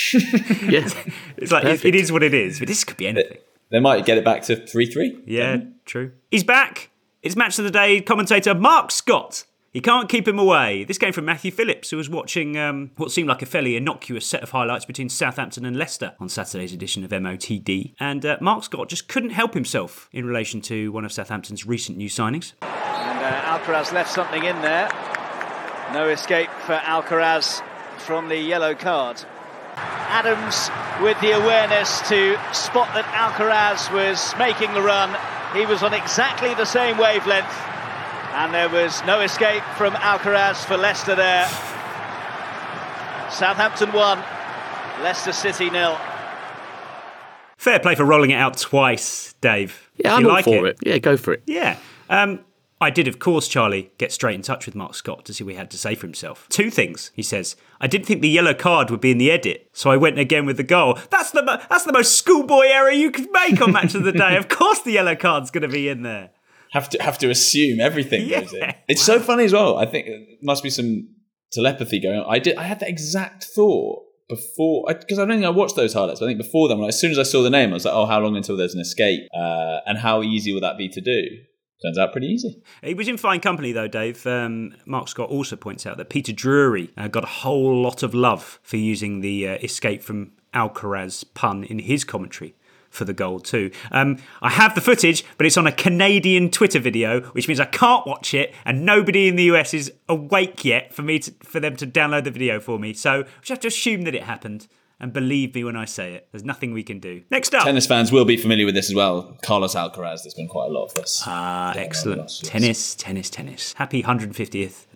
Yeah. It's like, it, it is what it is, but this could be anything. They might get it back to three three. Yeah, um, true. He's back. It's Match of the Day commentator Mark Scott. He can't keep him away. This came from Matthew Phillips, who was watching um, what seemed like a fairly innocuous set of highlights between Southampton and Leicester on Saturday's edition of M O T D. And uh, Mark Scott just couldn't help himself in relation to one of Southampton's recent new signings. And uh, Alcaraz left something in there. No escape for Alcaraz from the yellow card. Adams with the awareness to spot that Alcaraz was making the run. He was on exactly the same wavelength. And there was no escape from Alcaraz for Leicester there. Southampton won, Leicester City nil. Fair play for rolling it out twice, Dave. Yeah, I'm all like for it. it. Yeah, go for it. Yeah. Um, I did, of course, Charlie, get straight in touch with Mark Scott to see what he had to say for himself. Two things, he says. I didn't think the yellow card would be in the edit, so I went again with the goal. That's the that's the most schoolboy error you could make on Match of the Day. Of course the yellow card's going to be in there. Have to have to assume everything yeah. goes in. It's so funny as well. I think there must be some telepathy going on. I did. I had that exact thought before, because I, I don't think I watched those highlights. But I think before them, as soon as I saw the name, I was like, "Oh, how long until there's an escape? Uh, and how easy will that be to do?" Turns out pretty easy. He was in fine company, though, Dave. Um, Mark Scott also points out that Peter Drury uh, got a whole lot of love for using the uh, escape from Alcaraz pun in his commentary for the goal too. Um, I have the footage, but it's on a Canadian Twitter video, which means I can't watch it, and nobody in the U S is awake yet for me to, for them to download the video for me. So we just have to assume that it happened. And believe me when I say it, there's nothing we can do. Next up. Tennis fans will be familiar with this as well. Carlos Alcaraz, there's been quite a lot of this. Ah, excellent. Tennis, tennis, tennis. Happy one hundred fiftieth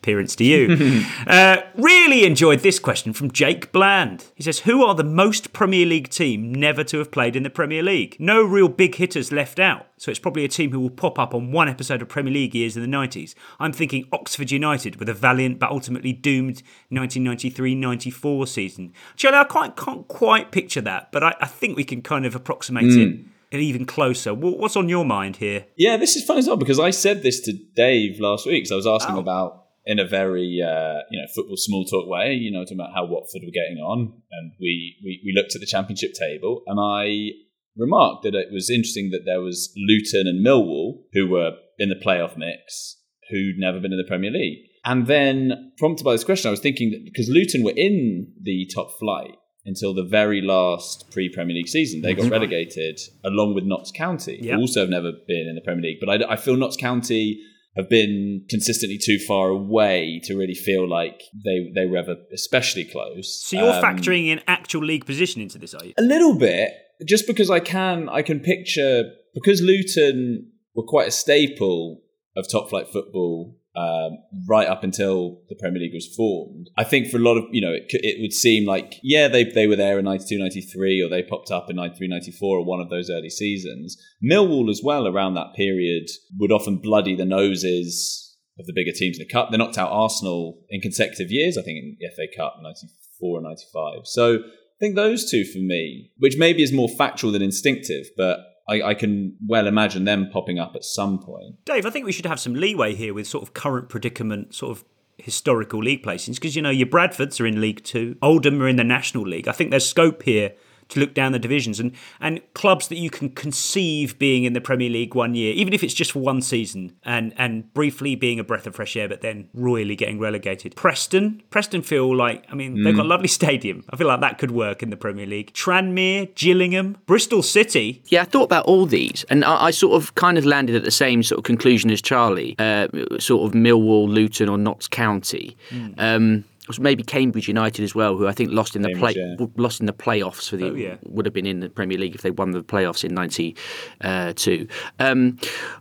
appearance to you. uh, really enjoyed this question from Jake Bland. He says, who are the most Premier League team never to have played in the Premier League? No real big hitters left out, so it's probably a team who will pop up on one episode of Premier League years in the nineties. I'm thinking Oxford United with a valiant but ultimately doomed nineteen ninety-three ninety-four season. Charlie, I quite, can't quite picture that, but I, I think we can kind of approximate mm. it even closer. What's on your mind here? Yeah, this is fun as well, because I said this to Dave last week, so I was asking oh. about, in a very uh, you know football small talk way, you know, talking about how Watford were getting on, and we, we, we looked at the Championship table, and I remarked that it was interesting that there was Luton and Millwall, who were in the playoff mix, who'd never been in the Premier League. And then, prompted by this question, I was thinking that because Luton were in the top flight until the very last pre-Premier League season, they got relegated along with Notts County, yep. who also have never been in the Premier League. But I, I feel Notts County have been consistently too far away to really feel like they they were ever especially close. So you're um, factoring in actual league position into this, are you? A little bit, just because I can I can picture, because Luton were quite a staple of top flight football um, right up until the Premier League was formed. I think for a lot of, you know, it, it would seem like, yeah, they they were there in ninety-two ninety-three, or they popped up in ninety-three ninety-four, or one of those early seasons. Millwall as well, around that period, would often bloody the noses of the bigger teams in the Cup. They knocked out Arsenal in consecutive years, I think in the F A Cup, ninety-four and ninety-five. So I think those two for me, which maybe is more factual than instinctive, but I, I can well imagine them popping up at some point. Dave, I think we should have some leeway here with sort of current predicament, sort of historical league placings, because, you know, your Bradfords are in League Two, Oldham are in the National League. I think there's scope here to look down the divisions, and, and clubs that you can conceive being in the Premier League one year, even if it's just for one season, and, and briefly being a breath of fresh air, but then royally getting relegated. Preston, Preston feel like, I mean, mm. they've got a lovely stadium. I feel like that could work in the Premier League. Tranmere, Gillingham, Bristol City. Yeah, I thought about all these, and I, I sort of kind of landed at the same sort of conclusion as Charlie, uh, sort of Millwall, Luton, or Notts County. Mm. Um, Maybe Cambridge United as well, who I think lost in the play yeah. lost in the playoffs for the oh, yeah. would have been in the Premier League if they won the playoffs in ninety-two. Um,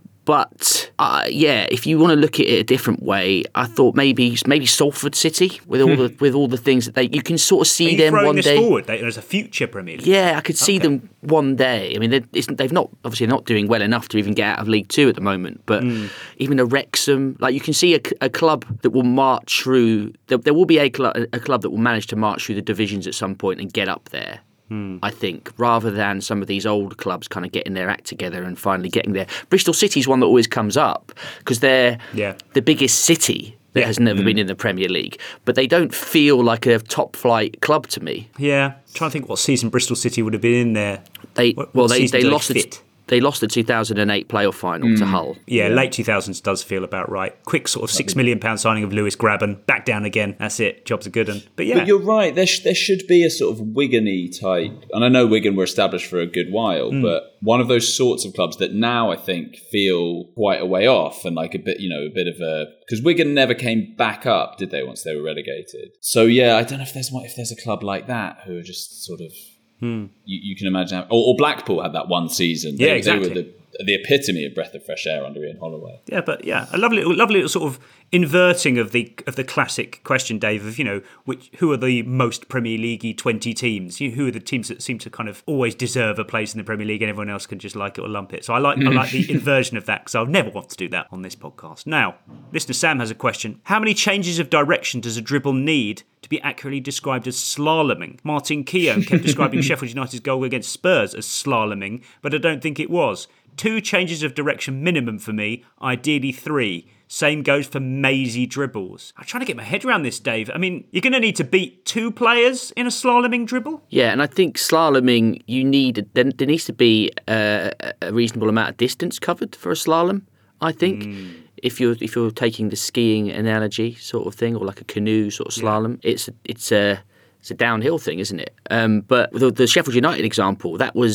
But uh, yeah, if you want to look at it a different way, I thought maybe maybe Salford City with all the with all the things that they you can sort of see Are you them throwing one this day. Forward as a future Premier League. Yeah, I could see okay. them one day. I mean, they've not obviously not doing well enough to even get out of League Two at the moment. But mm. even a Wrexham, like you can see a, a club that will march through. There, there will be a, cl- a club that will manage to march through the divisions at some point and get up there. Hmm. I think, rather than some of these old clubs kind of getting their act together and finally getting there. Bristol City's one that always comes up because they're yeah. the biggest city that yeah. has never mm. been in the Premier League, but they don't feel like a top flight club to me. Yeah, I'm trying to think what season Bristol City would have been in there. They what, well, what they they lost they it. They lost the two thousand eight playoff final mm. to Hull. Yeah, yeah, late two thousands does feel about right. Quick sort of six million pound signing of Lewis Grabban. Back down again. That's it. Job's a good one. But yeah. But you're right. There, sh- there should be a sort of Wigan-y type. And I know Wigan were established for a good while, mm. but one of those sorts of clubs that now I think feel quite a way off and like a bit, you know, a bit of a... Because Wigan never came back up, did they, once they were relegated? So yeah, I don't know if there's if there's a club like that who are just sort of... Hmm. You, you can imagine... How, or, or Blackpool had that one season. Yeah, they, exactly. They were the, the epitome of breath of fresh air under Ian Holloway. Yeah, but yeah, a lovely, lovely little sort of inverting of the of the classic question, Dave, of, you know, which who are the most Premier League-y twenty teams? You, who are the teams that seem to kind of always deserve a place in the Premier League and everyone else can just like it or lump it? So I like I like the inversion of that because I'll never want to do that on this podcast. Now, listener Sam has a question. How many changes of direction does a dribble need to be accurately described as slaloming? Martin Keown kept describing Sheffield United's goal against Spurs as slaloming, but I don't think it was. Two changes of direction minimum for me, ideally three. Same goes for mazy dribbles. I'm trying to get my head around this, Dave. I mean, you're going to need to beat two players in a slaloming dribble? Yeah, and I think slaloming, you need there, there needs to be a, a reasonable amount of distance covered for a slalom, I think. Mm. If you're if you're taking the skiing analogy sort of thing, or like a canoe sort of slalom, yeah. it's it's a it's a downhill thing, isn't it? Um, but the, the Sheffield United example, that was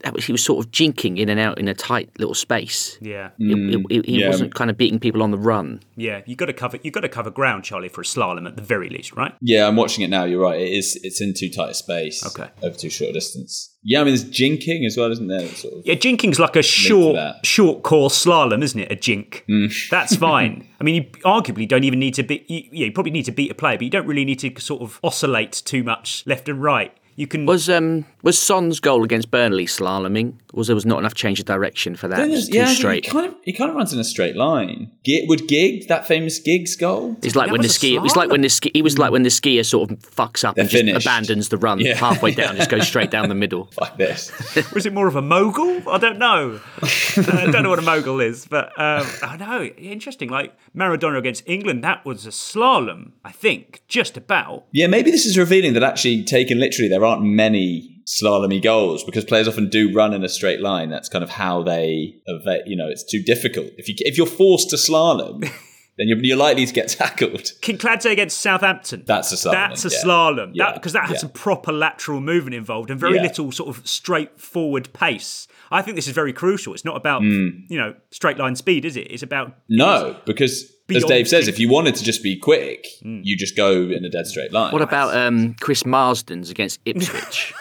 that was he was sort of jinking in and out in a tight little space. Yeah, It- it- it- he yeah. wasn't kind of beating people on the run. Yeah, you got to cover. You got to cover ground, Charlie, for a slalom at the very least, right? Yeah, I'm watching it now. You're right. It is. It's in too tight a space. Okay. Over too short a distance. Yeah, I mean, there's jinking as well, isn't there? Sort of Yeah, jinking's like a short, short course slalom, isn't it? A jink. That's fine. I mean, you arguably don't even need to be. You, yeah, you probably need to beat a player, but you don't really need to sort of oscillate too much left and right. You can. Was um was Son's goal against Burnley slaloming? Was there was not enough change of direction for that? Then It was there's- too yeah, straight. He kind of he kind of runs in a straight line. Gi- would Gig that famous Giggs goal? It's like That when the was a skier. It's like when the ski. He was like when the skier sort of fucks up They're and just finished. abandons the run Yeah. halfway down, just goes straight down the middle. Like this. Was it more of a mogul? I don't know. I don't know what a mogul is, but um, I know. Interesting. Like Maradona against England, that was a slalom, I think, just about. Yeah, maybe this is revealing that actually, taken literally, there aren't many slalomy goals because players often do run in a straight line. That's kind of how they, eva- you know, it's too difficult. If you if you're forced to slalom, then you're, you're likely to get tackled. Kincladze against Southampton. That's a slalom. That's a yeah. slalom. Yeah. That because that had Yeah. some proper lateral movement involved and very Yeah. little sort of straightforward pace. I think this is very crucial. It's not about Mm. you know straight line speed, is it? It's about No, because as Beyond Dave says, speed. if you wanted to just be quick, you just go in a dead straight line. What about um, Chris Marsden's against Ipswich?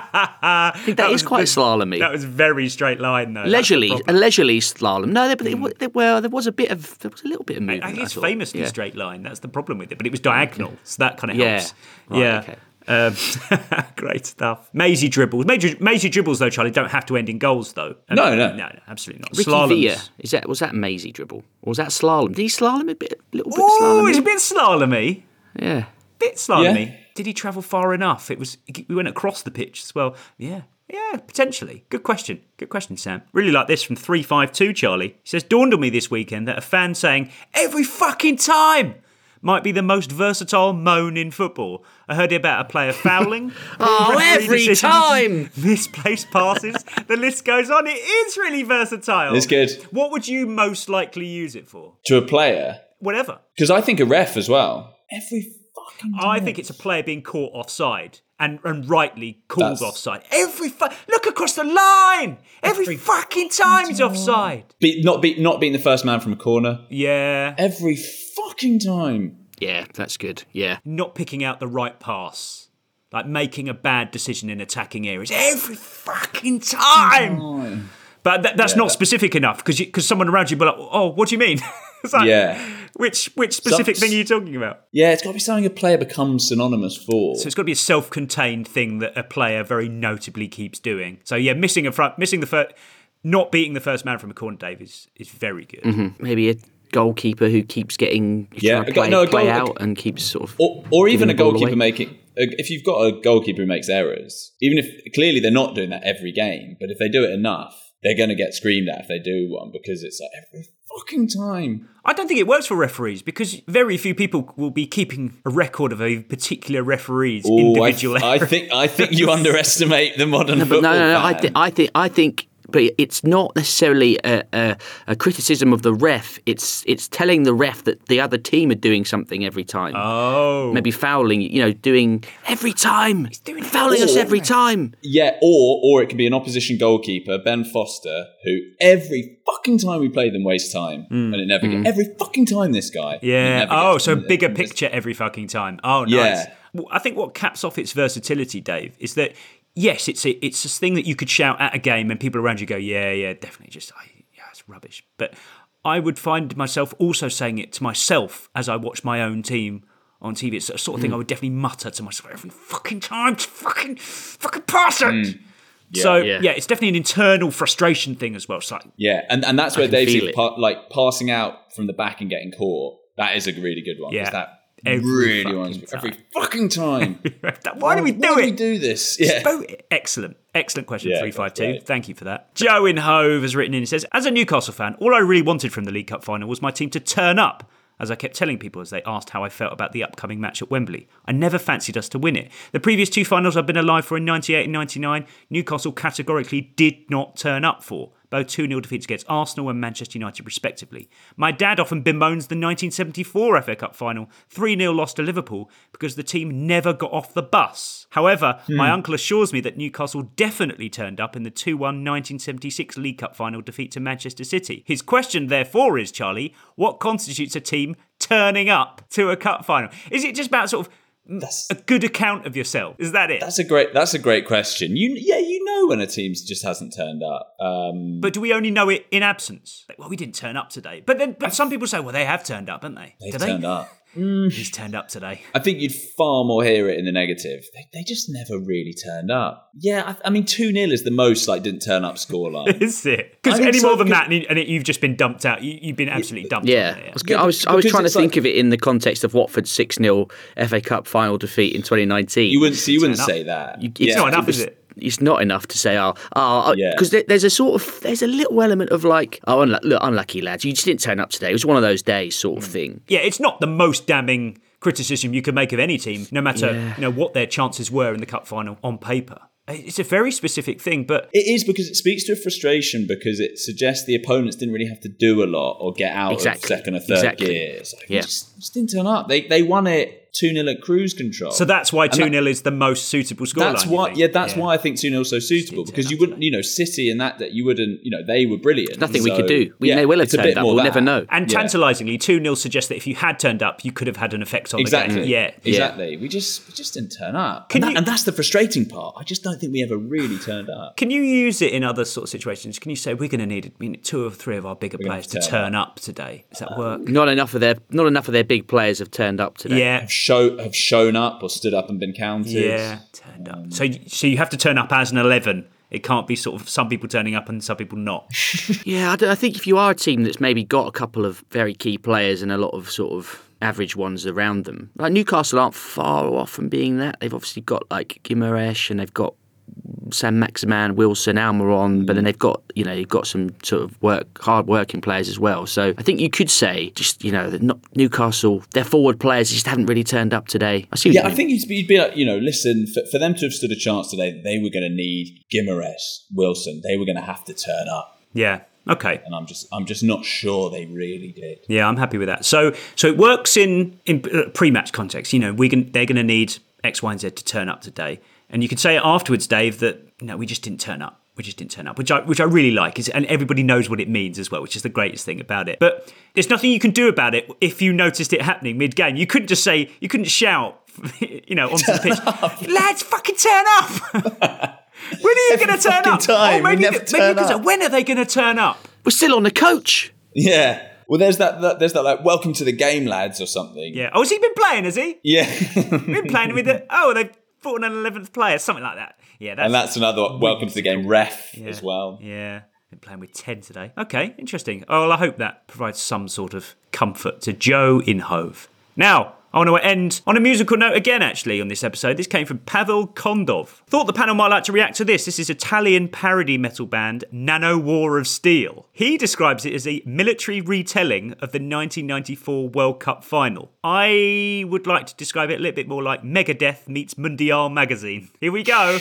I think that, That is was quite the- slalomy. That was very straight line though. That's the leisurely, problem. a leisurely slalom. No, there, but it, wa- there, well, there was a bit of, there was a little bit of movement. I think it's thought. famously Yeah. straight line. That's the problem with it. But it was diagonal, so that kind of Yeah. helps. Right, yeah. okay. Um, great stuff. Maisie dribbles. Maisie, Maisie dribbles, though, Charlie, don't have to end in goals, though. Um, No, no. no, no, absolutely not. Ricky Slaloms. Villa, is that was that Maisie dribble or was that slalom? Did he slalom a bit, a little bit Oh, slalom? it's a bit slalomy. Yeah, Bit slalomy. Did he travel far enough? It was. We went across the pitch as well. Yeah. Yeah, potentially. Good question. Good question, Sam. Really like this from three five two, Charlie. He says, dawned on me this weekend that a fan saying, every fucking time, might be the most versatile moan in football. I heard about a player fouling. Oh, referee every decisions, time! Misplaced passes. The list goes on. It is really versatile. It's good. What would you most likely use it for? To a player? Whatever. Because I think a ref as well. Every fucking time. I think it's a player being caught offside and, and rightly called That's- offside. Every fu- look across the line. Every, fucking time he's offside. Beat, not, beat, not beating the first man from a corner. Yeah. Every fucking time. yeah, that's good. Yeah, Not picking out the right pass. Like making a bad decision in attacking areas. Every fucking time. But th- that's Yeah, not that- specific enough because because someone around you will be like, oh, what do you mean? It's like, Yeah. Which which specific Some- thing are you talking about? Yeah, it's got to be something a player becomes synonymous for. So it's got to be a self-contained thing that a player very notably keeps doing. So yeah, missing a front, missing the first, not beating the first man from a corner, Dave, is, is very good. hmm maybe a goalkeeper who keeps getting Yeah, trying a to go- play, no, a play goal- out and keeps sort of, Or, or even a giving the ball goalkeeper away. making. If you've got a goalkeeper who makes errors, even if clearly they're not doing that every game, but if they do it enough, they're going to get screamed at if they do one because it's like every fucking time. I don't think it works for referees because very few people will be keeping a record of a particular referee's Ooh, individual I, I errors. think I think you underestimate the modern no, but football no, no, no. I, fan. th- I think, I think, but it's not necessarily a, a, a criticism of the ref. It's it's telling the ref that the other team are doing something every time. Oh, maybe fouling. You know, doing every time. He's doing fouling us Or- every time. Yeah, or or it can be an opposition goalkeeper, Ben Foster, who every fucking time we play them wastes time, and it never Mm. gets every fucking time. This guy, he Yeah. never Oh, gets so to the- bigger picture every fucking time. Oh, nice. Yeah. Well, I think what caps off its versatility, Dave, is that yes, it's a, it's this thing that you could shout at a game and people around you go, yeah, yeah, definitely, just oh, yeah, it's rubbish. But I would find myself also saying it to myself as I watch my own team on T V. It's a sort of thing Mm. I would definitely mutter to myself every fucking time. Just fucking, fucking pass it. Mm. Yeah. so Yeah. yeah. it's definitely an internal frustration thing as well. It's like, Yeah, and, and that's I where can Dave's feel it. pa- like passing out from the back and getting caught. That is a really good one. 'cause Yeah. that Every really fucking wants me every fucking time. Why do we do Why it? do we do this? Yeah. So- excellent, excellent question. Yeah, Three five that's two. great. Thank you for that. Joe in Hove has written in. He says, "As a Newcastle fan, all I really wanted from the League Cup final was my team to turn up." As I kept telling people as they asked how I felt about the upcoming match at Wembley, I never fancied us to win it. The previous two finals I've been alive for in ninety-eight and ninety-nine, Newcastle categorically did not turn up for. both two nil defeats against Arsenal and Manchester United respectively. My dad often bemoans the nineteen seventy-four F A Cup final three nil loss to Liverpool because the team never got off the bus. However, hmm. my uncle assures me that Newcastle definitely turned up in the two one nineteen seventy-six League Cup final defeat to Manchester City. His question, therefore, is, Charlie, what constitutes a team turning up to a cup final? Is it just about sort of That's, a good account of yourself? Is that it? That's a great. That's a great question. You, yeah, you know when a team just hasn't turned up. Um, but do we only know it in absence? Like, well, we didn't turn up today. But then, but some people say, well, they have turned up, haven't they? They've Did turned they? up. Mm. He's turned up today. I think you'd far more hear it in the negative. They, they just never really turned up. Yeah, I, I mean, two nil is the most like didn't turn up scoreline. Is it? Because any so, more than that, and, and it, you've just been dumped out. You, you've been absolutely dumped. Yeah, out. I was, I was, I was trying to think like, of it in the context of Watford's six nil F A Cup final defeat in twenty nineteen. You wouldn't, you wouldn't say that. You, it's yeah. not enough, it was, is it? It's not enough to say, oh, oh, because yeah. there's a sort of, there's a little element of like, oh, unlu- look, unlucky lads, you just didn't turn up today. It was one of those days, sort of thing. Yeah, it's not the most damning criticism you could make of any team, no matter yeah. you know what their chances were in the cup final on paper. It's a very specific thing, but it is because it speaks to a frustration because it suggests the opponents didn't really have to do a lot or get out exactly. of second or third exactly. gear. It's like, yeah. just, just didn't turn up. They they won it two nil at cruise control. So that's why two nil is the most suitable scoreline. That's why, yeah, that's yeah. why I think two nil is so suitable because you wouldn't, you know, City and that that you wouldn't, you know, they were brilliant. There's nothing so, we could do. We yeah, may well have turned up. We'll that. never know. And tantalisingly, two nil suggests that if you had turned up, you could have had an effect on exactly. the game. Yeah, exactly. Yeah. We just we just didn't turn up, Can and, you, that, and that's the frustrating part. I just don't think we ever really turned up. Can you use it in other sort of situations? Can you say we're going to need I mean, two or three of our bigger we're players to turn, turn up. up today? Does that uh, work? Not enough of their not enough of their big players have turned up today. Yeah, have, show, have shown up or stood up and been counted. Yeah, turned up. So, so you have to turn up as an eleven. It can't be sort of some people turning up and some people not. yeah, I, don't, I think if you are a team that's maybe got a couple of very key players and a lot of sort of average ones around them, like Newcastle aren't far off from being that. They've obviously got like Guimaraes and they've got Sam Maximan, Wilson, Almiron, but then they've got, you know, you've got some sort of work, hard-working players as well. So I think you could say, just, you know, that not Newcastle, their forward players just haven't really turned up today. I see. Yeah, I think you'd be, you'd be like, you know, listen, for, for them to have stood a chance today, they were going to need Guimaraes, Wilson. They were going to have to turn up. Yeah. Okay. And I'm just, I'm just not sure they really did. Yeah, I'm happy with that. So, so it works in in pre-match context. You know, we can, they're going to need X, Y, and Z to turn up today. And you could say afterwards, Dave, that you know we just didn't turn up. We just didn't turn up, which I which I really like, is, and everybody knows what it means as well, which is the greatest thing about it. But there's nothing you can do about it if you noticed it happening mid-game. You couldn't just say, you couldn't shout, you know, onto the pitch, up. lads, fucking turn up. When are you going to turn up? Time. Or maybe, never maybe turn up. When are they going to turn up? We're still on the coach. Yeah. Well, there's that, that. There's that. Like, welcome to the game, lads, or something. Yeah. Oh, has he been playing? Has he? Yeah. been playing with the. Oh, they've brought an eleventh player, something like that. Yeah, that's and that's another welcome to the game ref yeah. as well. Yeah, been playing with Ted today. Okay, interesting. Oh, well, I hope that provides some sort of comfort to Joe in Hove. Now, I want to end on a musical note again, actually, on this episode. This came from Pavel Kondov. Thought the panel might like to react to this. This is Italian parody metal band Nano War of Steel. He describes it as a military retelling of the nineteen ninety-four World Cup final. I would like to describe it a little bit more like Megadeth meets Mundial magazine. Here we go.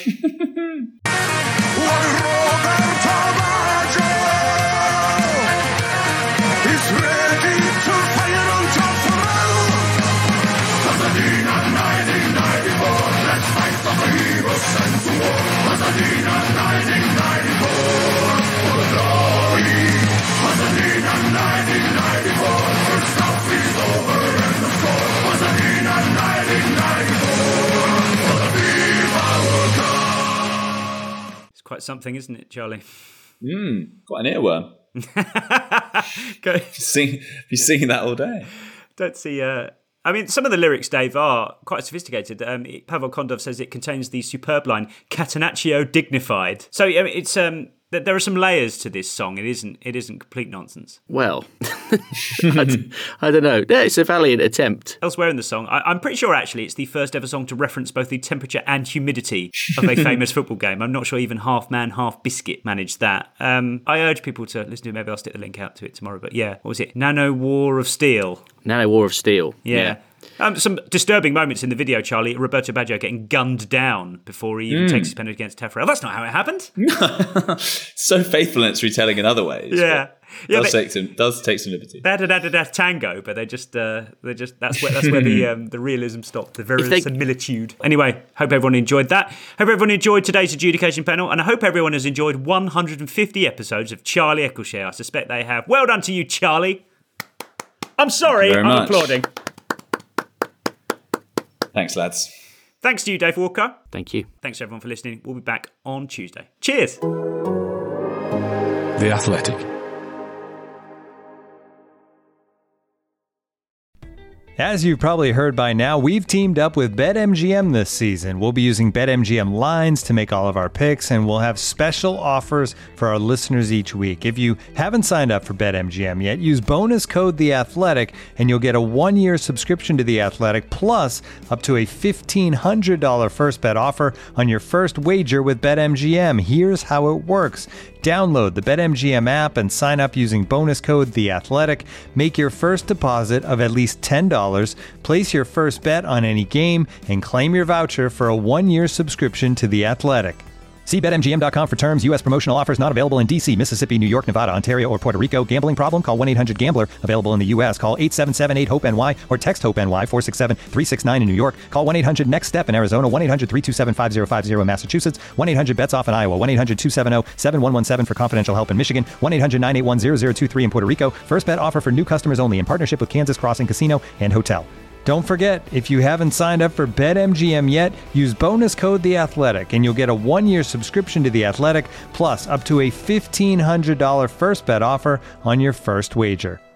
It's quite something, isn't it, Charlie? Mm, quite an earworm. Go. Sing, be singing that all day. Don't see... Uh... I mean, some of the lyrics, Dave, are quite sophisticated. Um, Pavel Kondov says it contains the superb line, Catenaccio dignified. So I mean, it's um, there are some layers to this song. It isn't it isn't complete nonsense. Well, I, d- I don't know. Yeah, it's a valiant attempt. Elsewhere in the song, I, I'm pretty sure actually it's the first ever song to reference both the temperature and humidity of a famous football game. I'm not sure even Half Man, Half Biscuit managed that. Um, I urge people to listen to it. Maybe I'll stick the link out to it tomorrow. But yeah, what was it? Nano War of Steel. Nano War of Steel. Yeah. yeah. Um, some disturbing moments in the video, Charlie. Roberto Baggio getting gunned down before he even Mm. takes his penalty against Teffarel. That's not how it happened. So faithful in its retelling in other ways. Yeah. Yeah, does but- take some does take some liberty. Da da da da da tango, but they just uh, they just that's where that's where the um, the realism stopped, the verisimilitude. Anyway, hope everyone enjoyed that. Hope everyone enjoyed today's adjudication panel, and I hope everyone has enjoyed one hundred fifty episodes of Charlie Eccleshare. I suspect they have. Well done to you, Charlie. I'm sorry, Thank you I'm very much. applauding. Thanks, lads. Thanks to you, Dave Walker. Thank you. Thanks everyone for listening. We'll be back on Tuesday. Cheers. The Athletic. As you've probably heard by now, we've teamed up with BetMGM this season. We'll be using BetMGM lines to make all of our picks, and we'll have special offers for our listeners each week. If you haven't signed up for BetMGM yet, use bonus code The Athletic, and you'll get a one-year subscription to The Athletic, plus up to a fifteen hundred dollars first bet offer on your first wager with BetMGM. Here's how it works. Download the BetMGM app and sign up using bonus code The Athletic. Make your first deposit of at least ten dollars, place your first bet on any game, and claim your voucher for a one-year subscription to The Athletic. See Bet M G M dot com for terms. U S promotional offers not available in D C, Mississippi, New York, Nevada, Ontario, or Puerto Rico. Gambling problem? Call one eight hundred gambler. Available in the U S. Call eight seven seven eight hope N Y or text HOPE-NY four six seven three six nine in New York. Call one eight hundred next step in Arizona. one eight hundred three two seven five zero five zero in Massachusetts. one eight hundred bets off in Iowa. one eight hundred two seven zero seven one one seven for confidential help in Michigan. one eight hundred nine eight one zero zero two three in Puerto Rico. First bet offer for new customers only in partnership with Kansas Crossing Casino and Hotel. Don't forget, if you haven't signed up for BetMGM yet, use bonus code The Athletic, and you'll get a one-year subscription to The Athletic, plus up to a fifteen hundred dollars first bet offer on your first wager.